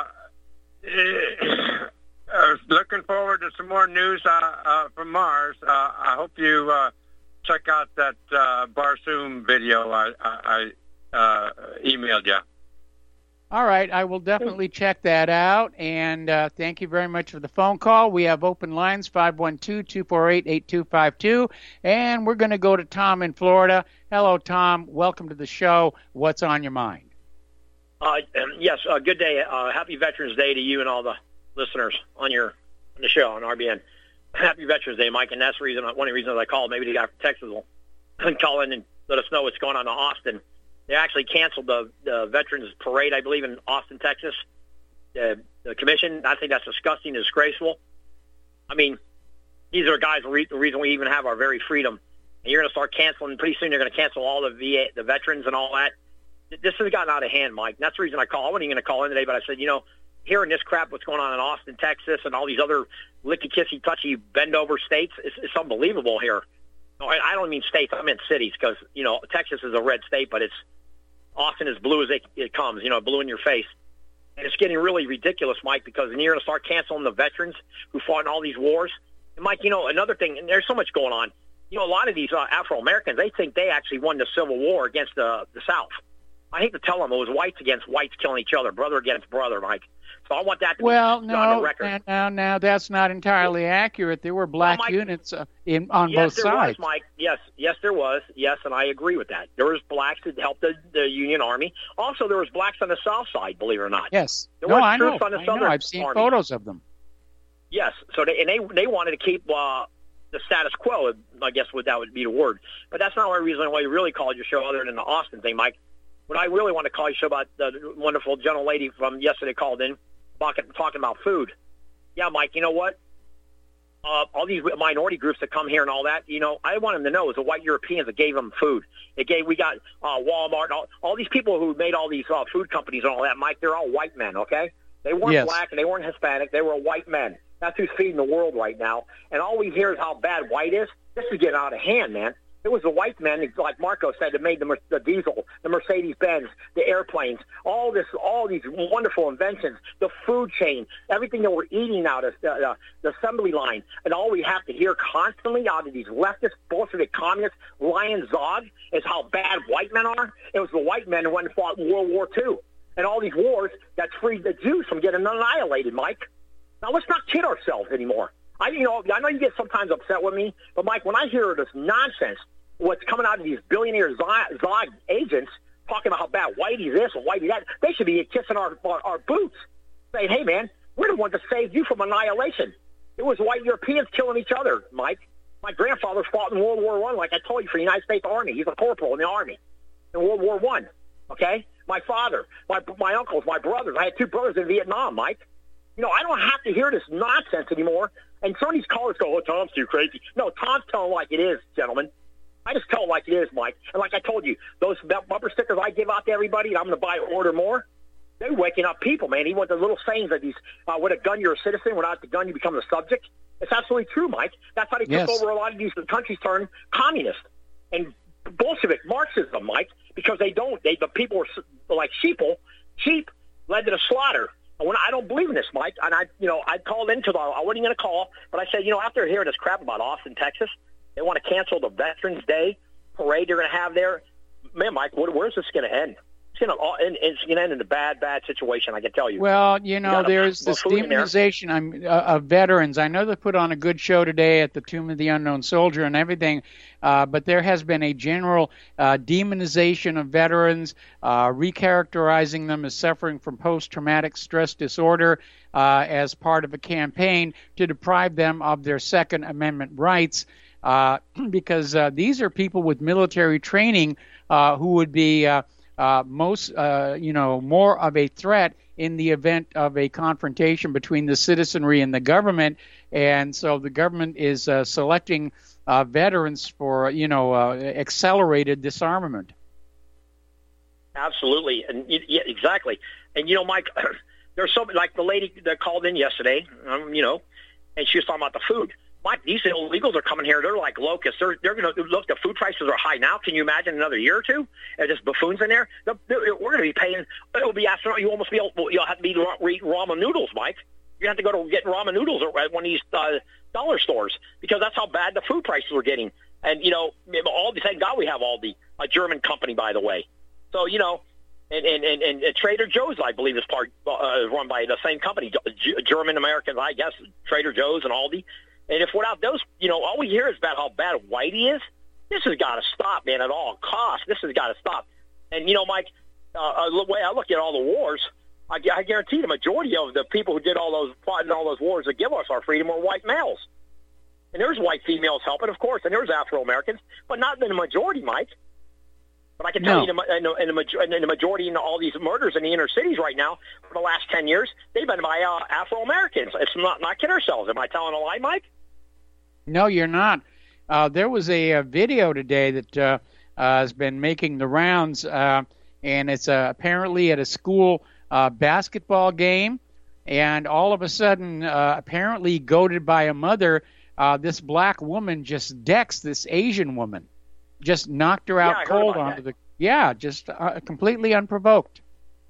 I was looking forward to some more news uh, uh, from Mars. Uh, I hope you uh, check out that uh, Barsoom video I, I, I uh, emailed you. All right, I will definitely check that out, and uh, thank you very much for the phone call. We have open lines, five one two, two four eight, eight two five two, and we're going to go to Tom in Florida. Hello, Tom. Welcome to the show. What's on your mind? Uh, yes, uh, good day. Uh, happy Veterans Day to you and all the listeners on your on the show on R B N. Happy Veterans Day, Mike, and that's the reason. One of the reasons I called. Maybe the guy from Texas will call in and let us know what's going on in Austin. They actually canceled the, the Veterans Parade, I believe, in Austin, Texas. The, the commission. I think that's disgusting, and disgraceful. I mean, these are guys. The reason we even have our very freedom. And you're going to start canceling. Pretty soon, they're going to cancel all the V A, the veterans and all that. This has gotten out of hand, Mike. And that's the reason I call. I wasn't even going to call in today, but I said, you know, hearing this crap, what's going on in Austin, Texas, and all these other licky-kissy, touchy, bend-over states, it's, it's unbelievable here. No, I, I don't mean states. I meant cities because, you know, Texas is a red state, but it's Austin as blue as it, it comes, you know, blue in your face. And it's getting really ridiculous, Mike, because then you're going to start canceling the veterans who fought in all these wars. And, Mike, you know, another thing, and there's so much going on. You know, a lot of these uh, Afro-Americans, they think they actually won the Civil War against the, the South. I hate to tell them it was whites against whites killing each other, brother against brother, Mike. So I want that to well, be no, on the record. Now, now, that's not entirely accurate. There were black well, Mike, units uh, in on yes, both there sides. Was, Mike. Yes, yes, there was. Yes, and I agree with that. There was blacks that helped the, the Union Army. Also, there was blacks on the South Side, believe it or not. Yes. There no, was I know. troops on the I Southern know. I've seen Army. photos of them. Yes. So they and they they wanted to keep uh, the status quo. I guess what that would be the word. But that's not the reason why you really called your show, other than the Austin thing, Mike. What I really want to call your show about the wonderful gentle lady from yesterday called in talking about food. Yeah, Mike, you know what? Uh, all these minority groups that come here and all that, you know, I want them to know it was the white Europeans that gave them food. It gave, we got uh, Walmart, all, all these people who made all these uh, food companies and all that, Mike, they're all white men, okay? They weren't yes. black and they weren't Hispanic. They were white men. That's who's feeding the world right now. And all we hear is how bad white is. This is getting out of hand, man. It was the white men, like Marco said, that made the, the diesel, the Mercedes-Benz, the airplanes, all this, all these wonderful inventions, the food chain, everything that we're eating out of the, uh, the assembly line. And all we have to hear constantly out of these leftist, Bolshevik, communist, Lion Zog is how bad white men are. It was the white men who went and fought in World War Two. And all these wars that freed the Jews from getting annihilated, Mike. Now, let's not kid ourselves anymore. I, you know, I know you get sometimes upset with me, but, Mike, when I hear this nonsense, what's coming out of these billionaire Zog agents talking about how bad Whitey's this and Whitey that, they should be kissing our, our, our boots, saying, hey, man, we're the ones that saved you from annihilation. It was white Europeans killing each other, Mike. My grandfather fought in World War One, like I told you, for the United States Army. He's a corporal in the Army in World War One, okay? My father, my, my uncles, my brothers. I had two brothers in Vietnam, Mike. You know, I don't have to hear this nonsense anymore. And some of these callers go, oh, Tom's too crazy. No, Tom's telling like it is, gentlemen. I just tell it like it is, Mike. And like I told you, those bumper stickers I give out to everybody, and I'm going to buy or order more, they're waking up people, man. Even with the little sayings that these, uh, with a gun, you're a citizen. Without the gun, you become a subject. It's absolutely true, Mike. That's how they yes. took over a lot of these countries, turned communist and Bolshevik Marxism, Mike, because they don't. They the people were like sheeple. Sheep led to the slaughter. And when I don't believe in this, Mike, and I, you know, I called into the. I wasn't going to call, but I said, you know, after hearing this crap about Austin, Texas, they want to cancel the Veterans Day parade they're going to have there. Man, Mike, where, where's this going to end? It's going to it's going to end in a bad, bad situation. I can tell you. Well, you know, you there's this demonization I'm, uh, of veterans. I know they put on a good show today at the Tomb of the Unknown Soldier and everything, uh, but there has been a general uh, demonization of veterans, uh, recharacterizing them as suffering from post-traumatic stress disorder uh, as part of a campaign to deprive them of their Second Amendment rights. Uh, because uh, these are people with military training uh, who would be uh, uh, most, uh, you know, more of a threat in the event of a confrontation between the citizenry and the government. And so the government is uh, selecting uh, veterans for, you know, uh, accelerated disarmament. Absolutely. And yeah, exactly. And, you know, Mike, there's so like the lady that called in yesterday, um, you know, and she was talking about the food. Mike, these illegals are coming here. They're like locusts. They're, they're going to look. The food prices are high now. Can you imagine another year or two? And just buffoons in there. They're, they're, we're going to be paying. It'll be astronomical. You almost be. Able, you'll have to be eat ramen noodles, Mike. You have to go to get ramen noodles at one of these uh, dollar stores because that's how bad the food prices are getting. And you know, all the thank God we have Aldi, a German company, by the way. So you know, and and and, and Trader Joe's, I believe, is part uh, run by the same company, German American, I guess, Trader Joe's and Aldi. And if without those, you know, all we hear is about how bad Whitey is. This has got to stop, man, at all costs. This has got to stop. And, you know, Mike, uh, the way I look at all the wars, I, I guarantee the majority of the people who did all those fought in all those wars that give us our freedom were white males. And there's white females helping, of course, and there's Afro-Americans, but not in the majority, Mike. But I can tell no. you, in the, in, the, in the majority in all these murders in the inner cities right now, for the last ten years, they've been by uh, Afro-Americans. It's not, not kidding ourselves. Am I telling a lie, Mike? No, you're not. Uh, there was a, a video today that uh, uh, has been making the rounds, uh, and it's uh, apparently at a school uh, basketball game, and all of a sudden, uh, apparently goaded by a mother, uh, this black woman just decks this Asian woman, just knocked her out yeah, cold onto the yeah, just uh, completely unprovoked.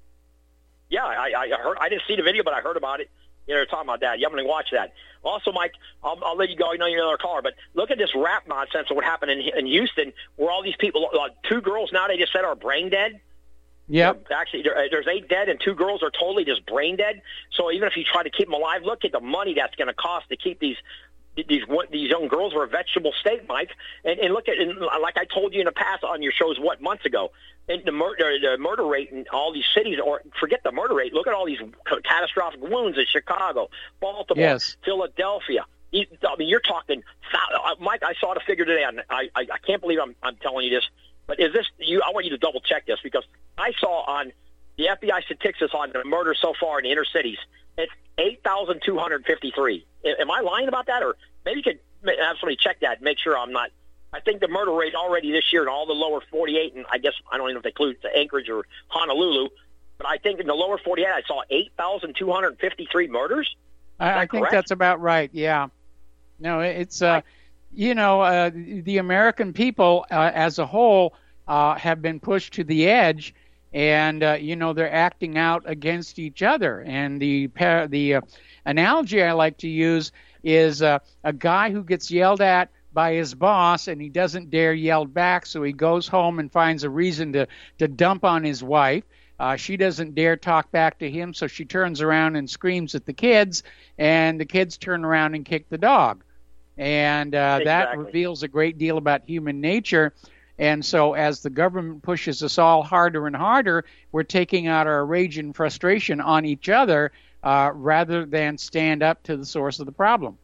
Yeah, I, I heard. I didn't see the video, but I heard about it. You know, they're talking about that. You haven't watched that. Also, Mike, I'll, I'll let you go. I know you're another caller, but look at this rap nonsense of what happened in, in Houston, where all these people, uh, two girls now, they just said are brain dead. Yep. Actually, there, there's eight dead, and two girls are totally just brain dead. So even if you try to keep them alive, look at the money that's going to cost to keep these these these young girls are a vegetable state, Mike. And, and look at, and like I told you in the past on your shows, what, months ago, and the murder the murder rate in all these cities, or forget the murder rate. Look at all these catastrophic wounds in Chicago, Baltimore, yes. Philadelphia. I mean, you're talking saw the figure today. I, I, I can't believe I'm, I'm telling you this, but is this you? I want you to double check this because I saw on the F B I statistics on the murders so far in the inner cities. It's eight thousand two hundred fifty-three. Am I lying about that, or maybe you could have somebody check that and make sure I'm not? I think the murder rate already this year in all the lower forty-eight, and I guess I don't even know if they include Anchorage or Honolulu, but I think in the lower forty-eight I saw eight thousand two hundred fifty-three murders. I, I think correct? that's about right. Yeah. No, it's uh, you know, uh, the American people uh, as a whole uh, have been pushed to the edge, and uh, you know they're acting out against each other. And the the uh, analogy I like to use is uh, a guy who gets yelled at by his boss, and he doesn't dare yell back, so he goes home and finds a reason to to dump on his wife. Uh, she doesn't dare talk back to him, so she turns around and screams at the kids, and the kids turn around and kick the dog. And uh, exactly. that reveals a great deal about human nature. And so as the government pushes us all harder and harder, we're taking out our rage and frustration on each other uh, rather than stand up to the source of the problem.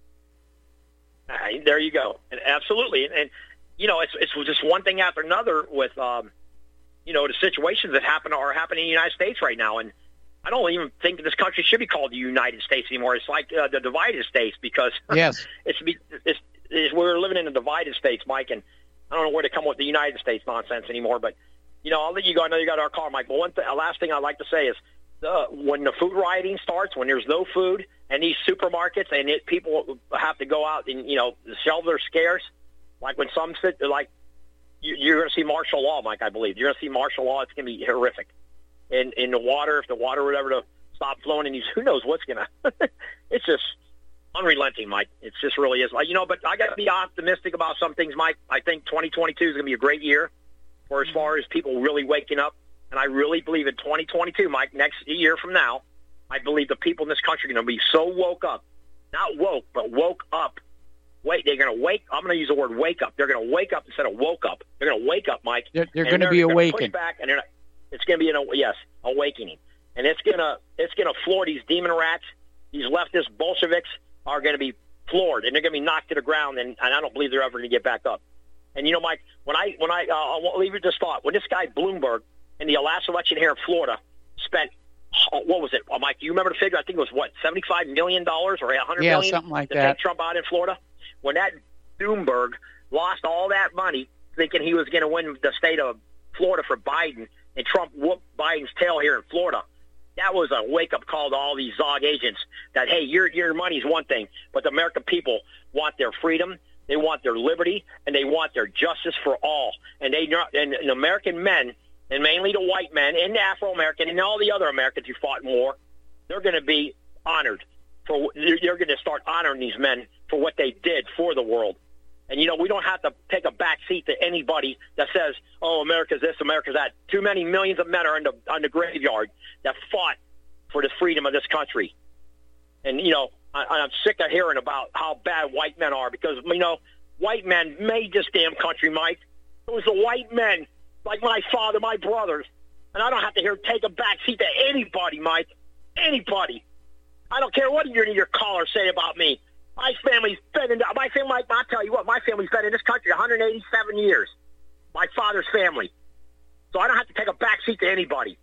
Uh, there you go. And absolutely. And, and, you know, it's, it's just one thing after another with, um, you know, the situations that happen are happening in the United States right now. And I don't even think this country should be called the United States anymore. It's like uh, the divided states because yes. it's, it's, it's we're living in the divided states, Mike, and I don't know where to come with the United States nonsense anymore. But, you know, I'll let you go. I know you got our call, Mike. But one th- last thing I'd like to say is uh, when the food rioting starts, when there's no food and these supermarkets and it, people have to go out and, you know, the shelves are scarce, like when some sit, like you, you're going to see martial law, Mike, I believe. You're going to see martial law. It's going to be horrific. In, in the water, if the water were ever to stop flowing in these, who knows what's going to, it's just unrelenting, Mike. It just really is. You know, but I got to be optimistic about some things, Mike. I think twenty twenty-two is going to be a great year for as far as people really waking up. And I really believe in twenty twenty-two, Mike, next year from now, I believe the people in this country are going to be so woke up. Not woke, but woke up. Wait, they're going to wake. I'm going to use the word wake up. They're going to wake up instead of woke up. They're going to wake up, Mike. They're, they're going to be gonna awakened. Push back, and they're not, it's going to be an yes, awakening, and it's going to it's going to floor these demon rats. These leftist Bolsheviks are going to be floored, and they're going to be knocked to the ground, and, and I don't believe they're ever going to get back up. And you know, Mike, when I when I uh, I'll leave you this thought. When this guy Bloomberg in the last election here in Florida spent what was it, oh, Mike? Do you remember the figure? I think it was what seventy-five million dollars or a hundred yeah, million something like to that. take Trump out in Florida. When that Bloomberg lost all that money, thinking he was going to win the state of Florida for Biden, and Trump whooped Biden's tail here in Florida. That was a wake-up call to all these Zog agents that, hey, your your money's one thing, but the American people want their freedom, they want their liberty, and they want their justice for all. And they and, and American men, and mainly the white men, and the Afro-American, and all the other Americans who fought in war, they're going to be honored. For They're going to start honoring these men for what they did for the world. And, you know, we don't have to take a back seat to anybody that says, oh, America's this, America's that. Too many millions of men are in the, on the graveyard that fought for the freedom of this country. And, you know, I, I'm sick of hearing about how bad white men are because, you know, white men made this damn country, Mike. It was the white men, like my father, my brothers. And I don't have to hear take a back seat to anybody, Mike. Anybody. I don't care what your, your callers say about me. My family's been in, my family, I'll tell you what, my family's been in this country one hundred eighty-seven years. My father's family. So I don't have to take a backseat to anybody.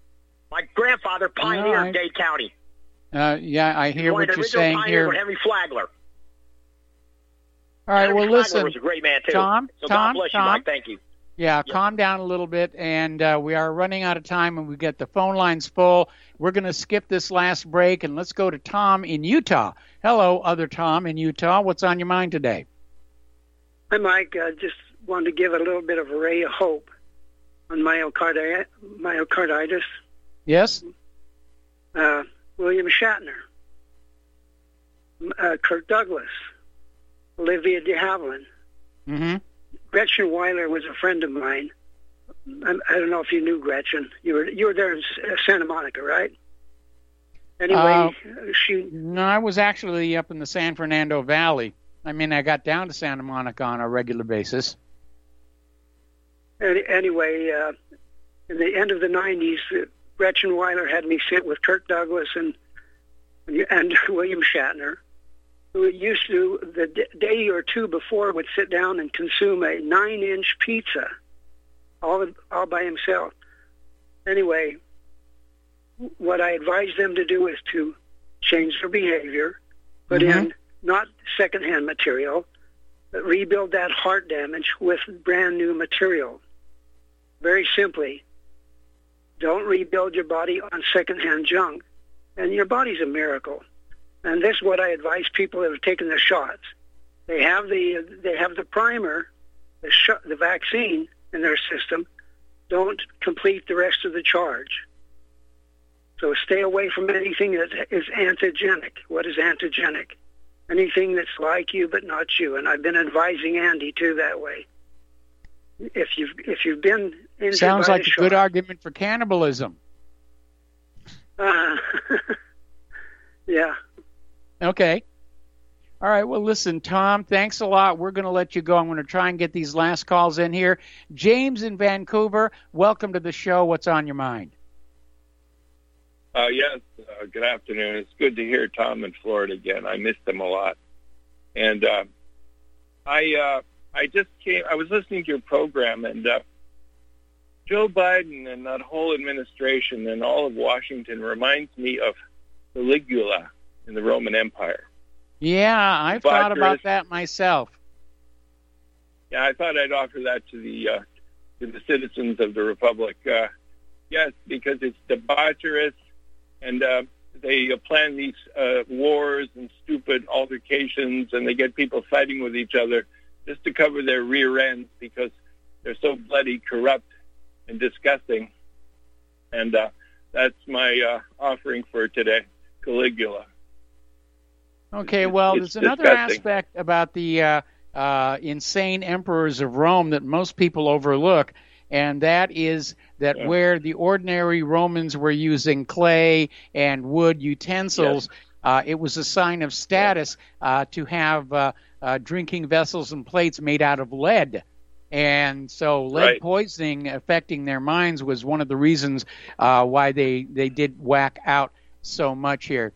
My grandfather pioneered no, I, Dade County. Uh, yeah, I hear what you're saying here. Henry Flagler. All right, Henry well, Flagler listen. was a great man, too. Tom, so Tom, God bless Tom. you, Mike. Thank you. Yeah, yeah, calm down a little bit, and uh, we are running out of time, and we get the phone lines full. We're going to skip this last break, and let's go to Tom in Utah. Hello, other Tom in Utah. What's on your mind today? Hi, Mike. I uh, just wanted to give a little bit of a ray of hope on myocardi- myocarditis. Yes? Uh, William Shatner, uh, Kirk Douglas, Olivia de Havilland. Mm-hmm. Gretchen Weiler was a friend of mine. I, I don't know if you knew Gretchen. You were you were there in Santa Monica, right? Anyway, uh, she. No, I was actually up in the San Fernando Valley. I mean, I got down to Santa Monica on a regular basis. Any, anyway, uh, in the end of the nineties, uh, Gretchen Weiler had me sit with Kirk Douglas and and William Shatner, who used to, the d- day or two before, would sit down and consume a nine-inch pizza all, all by himself. Anyway, what I advise them to do is to change their behavior, put Mm-hmm. in not secondhand material, but rebuild that heart damage with brand new material. Very simply, don't rebuild your body on secondhand junk. And your body's a miracle. And this is what I advise people that have taken the shots. They have the they have the primer, the sh- the vaccine in their system. Don't complete the rest of the charge. So stay away from anything that is antigenic. What is antigenic? Anything that's like you but not you. And I've been advising Andy too that way. If you've if you've been injured Sounds by like the a shot, good argument for cannibalism. Uh, yeah. Okay. All right. Well, listen, Tom, thanks a lot. We're going to let you go. I'm going to try and get these last calls in here. James in Vancouver, welcome to the show. What's on your mind? Uh, yes, uh, good afternoon. It's good to hear Tom in Florida again. I missed him a lot. And uh, I uh, I just came, I was listening to your program, and uh, Joe Biden and that whole administration and all of Washington reminds me of Caligula in the Roman Empire. Yeah, I've thought about Debaucherous. that myself. Yeah, I thought I'd offer that to the uh, to the citizens of the Republic. Uh, yes, because it's debaucherous, and uh, they uh, plan these uh, wars and stupid altercations, and they get people fighting with each other just to cover their rear ends because they're so bloody, corrupt, and disgusting. And uh, that's my uh, offering for today, Caligula. Okay, well, It's there's another disgusting. aspect about the uh, uh, insane emperors of Rome that most people overlook, and that is that Yeah. where the ordinary Romans were using clay and wood utensils, uh, it was a sign of status uh, to have uh, uh, drinking vessels and plates made out of lead. And so lead Right. poisoning affecting their minds was one of the reasons uh, why they, they did whack out so much here.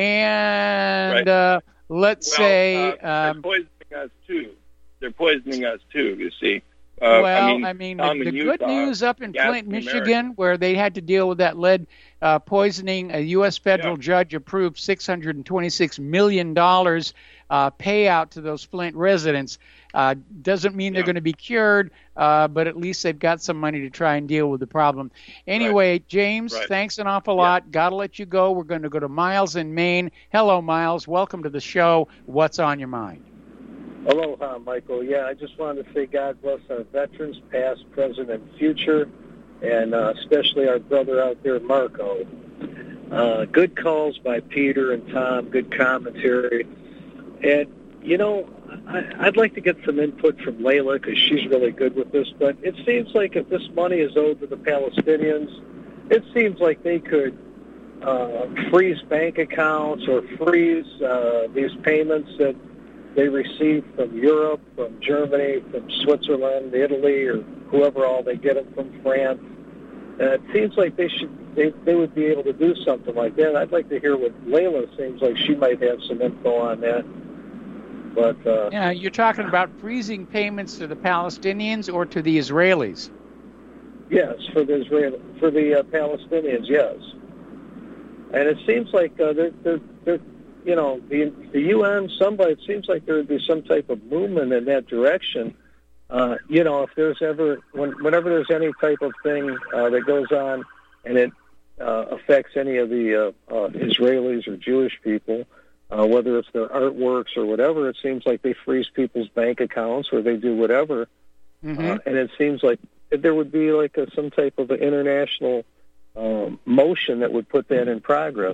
And Right. uh, let's Well, say... uh, um, they're poisoning us too. They're poisoning us too. You see. Uh, well, I mean, the, Tom the in good Utah, news up in gas Flint, in Michigan, America. where they had to deal with that lead uh, poisoning, a U S federal Yeah. judge approved six hundred twenty-six million dollars uh, payout to those Flint residents. Uh, doesn't mean they're going to be cured, uh, but at least they've got some money to try and deal with the problem. Anyway, James, Right. thanks an awful lot. Got to let you go. We're going to go to Miles in Maine. Hello, Miles. Welcome to the show. What's on your mind? Aloha, Michael. Yeah, I just wanted to say God bless our veterans, past, present, and future, and uh, especially our brother out there, Marco. Uh, good calls by Peter and Tom, good commentary. And, you know, I, I'd like to get some input from Layla because she's really good with this, but it seems like if this money is owed to the Palestinians, it seems like they could uh, freeze bank accounts or freeze uh, these payments that they receive from Europe, from Germany, from Switzerland, Italy, or whoever all they get them from France. And it seems like they should they, they would be able to do something like that. I'd like to hear what Layla seems like she might have some info on that. But uh, Yeah, you're talking about freezing payments to the Palestinians or to the Israelis? yes, for the Israel for the uh, Palestinians, yes. And it seems like uh, they're, they're, they're you know, the, the U N, somebody, it seems like there would be some type of movement in that direction. Uh, you know, if there's ever, when, whenever there's any type of thing uh, that goes on and it uh, affects any of the uh, uh, Israelis or Jewish people, uh, whether it's their artworks or whatever, it seems like they freeze people's bank accounts or they do whatever. Mm-hmm. Uh, and it seems like there would be like a, some type of an international um, motion that would put that in progress.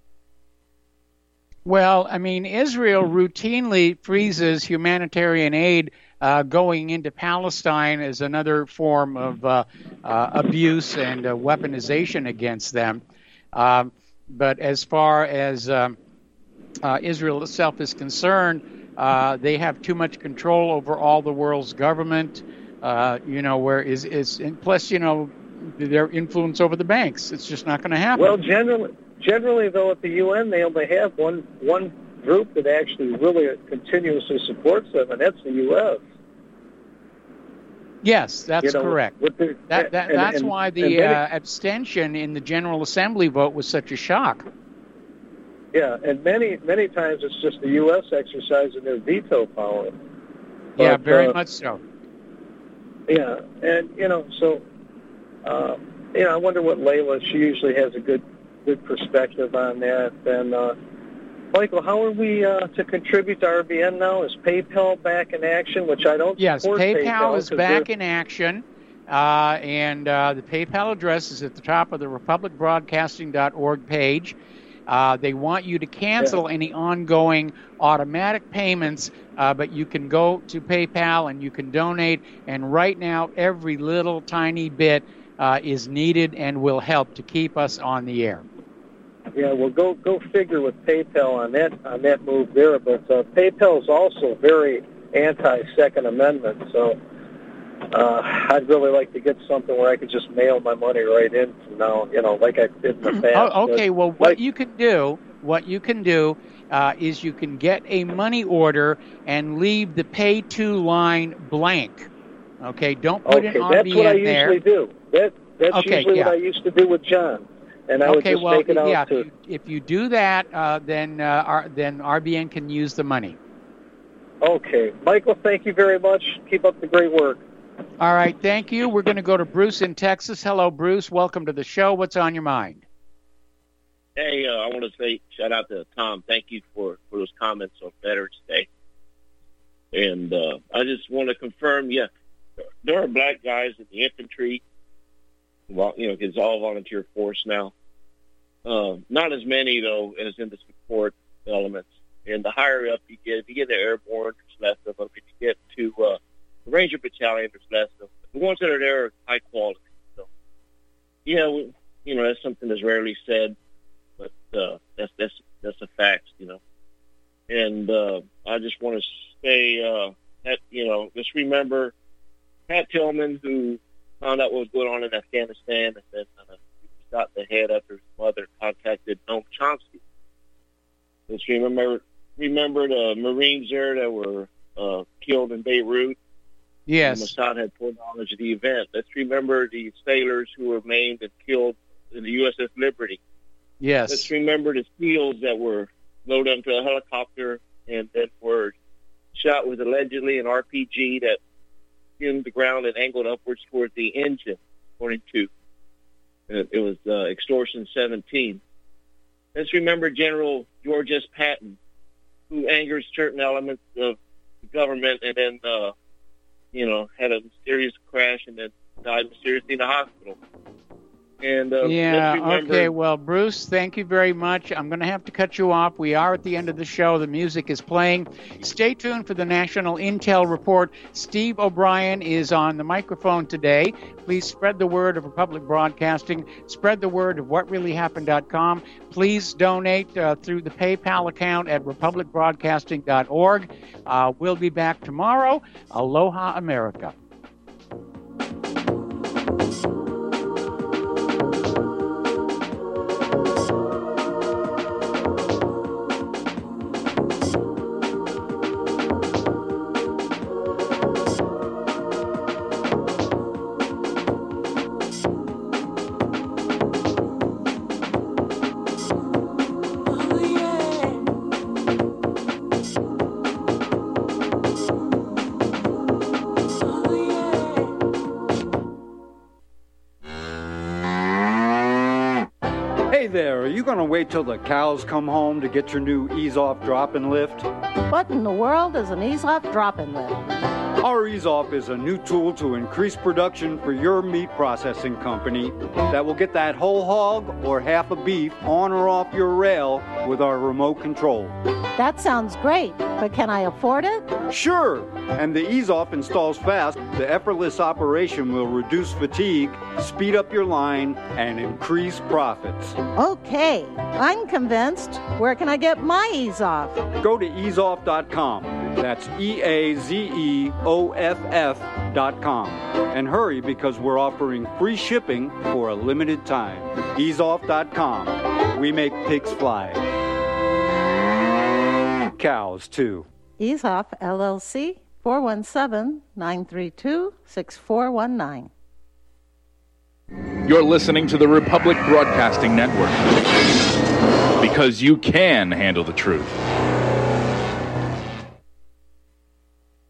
Well, I mean, Israel routinely freezes humanitarian aid uh, going into Palestine as another form of uh, uh, abuse and uh, weaponization against them. Um, but as far as um, uh, Israel itself is concerned, uh, they have too much control over all the world's government. Uh, you know, where is is and plus, you know, their influence over the banks. It's just not going to happen. Well, generally, generally though, at the U N, they only have one one group that actually really continuously supports them, and that's the U S Yes, that's you know, correct. With the, that, that, and, that's and, why the many, uh, abstention in the General Assembly vote was such a shock. Yeah, and many, many times it's just the U S exercising their veto power. But, yeah, very uh, much so. Yeah, and, you know, so, uh, you know, I wonder what Layla, she usually has a good good perspective on that. And, uh, Michael, how are we uh, to contribute to R B N now? Is PayPal back in action, which I don't Yes, support PayPal, PayPal is back in action, uh, and uh, the PayPal address is at the top of the republic broadcasting dot org page. Uh, they want you to cancel yeah. any ongoing automatic payments, uh, but you can go to PayPal and you can donate, and right now every little tiny bit uh, is needed and will help to keep us on the air. Yeah, well, go go figure with PayPal on that on that move there. But uh, PayPal is also very anti-Second Amendment, so uh, I'd really like to get something where I could just mail my money right in from now, you know, like I did in the past. Oh, okay, well, what like, you can do, what you can do uh, is you can get a money order and leave the pay to line blank. Okay, don't put okay, it on that's the what I end there. usually do. That that's okay, usually yeah. what I used to do with John. And I okay, would just well, take it out yeah, to... if, you, if you do that, uh, then uh, R, then R B N can use the money. Okay. Michael, thank you very much. Keep up the great work. All right, thank you. We're going to go to Bruce in Texas. Hello, Bruce. Welcome to the show. What's on your mind? Hey, uh, I want to say shout out to Tom. Thank you for, for those comments on Veterans Day. And uh, I just want to confirm, yeah, there are black guys in the infantry. Well, you know, it's all volunteer force now. Uh, not as many, though, as in the support elements. And the higher up you get, if you get the airborne, there's less of them. If you get to uh, the Ranger Battalion, there's less of them. The ones that are there are high quality. So, yeah, we, you know, that's something that's rarely said, but uh, that's that's that's a fact, you know. And uh, I just want to say uh, that, you know, just remember Pat Tillman, who found out what was going on in Afghanistan, and then uh, shot in the head after his mother contacted Noam Chomsky. Let's remember, remember the Marines there that were uh, killed in Beirut. Yes. And Mossad had full knowledge of the event. Let's remember the sailors who were maimed and killed in the U S S Liberty. Yes. Let's remember the SEALs that were loaded onto a helicopter and then were shot with allegedly an R P G that in the ground and angled upwards toward the engine, according to it, it was uh, Extortion seventeen. Let's remember General George S. Patton, who angers certain elements of the government and then, uh, you know, had a mysterious crash and then died mysteriously in the hospital. And uh, yeah, let's remember, okay, well, Bruce, thank you very much. I'm going to have to cut you off. We are at the end of the show. The music is playing. Stay tuned for the National Intel Report. Steve O'Brien is on the microphone today. Please spread the word of Republic Broadcasting. Spread the word of what really happened dot com. Please donate uh, through the PayPal account at republic broadcasting dot org. Uh, we'll be back tomorrow. Aloha, America. Are you going to wait till the cows come home to get your new ease-off drop-and lift? What in the world is an ease-off drop-and lift? Our ease-off is a new tool to increase production for your meat processing company that will get that whole hog or half a beef on or off your rail with our remote control. That sounds great, but can I afford it? Sure! And the ease-off installs fast. The effortless operation will reduce fatigue, speed up your line, and increase profits. Okay, I'm convinced. Where can I get my ease-off? Go to ease off dot com. That's E A Z E O F F dot com. And hurry, because we're offering free shipping for a limited time. ease off dot com. We make pigs fly. milk cows, too. Easoff, L L C, four one seven, nine three two, six four one nine. You're listening to the Republic Broadcasting Network. Because you can handle the truth.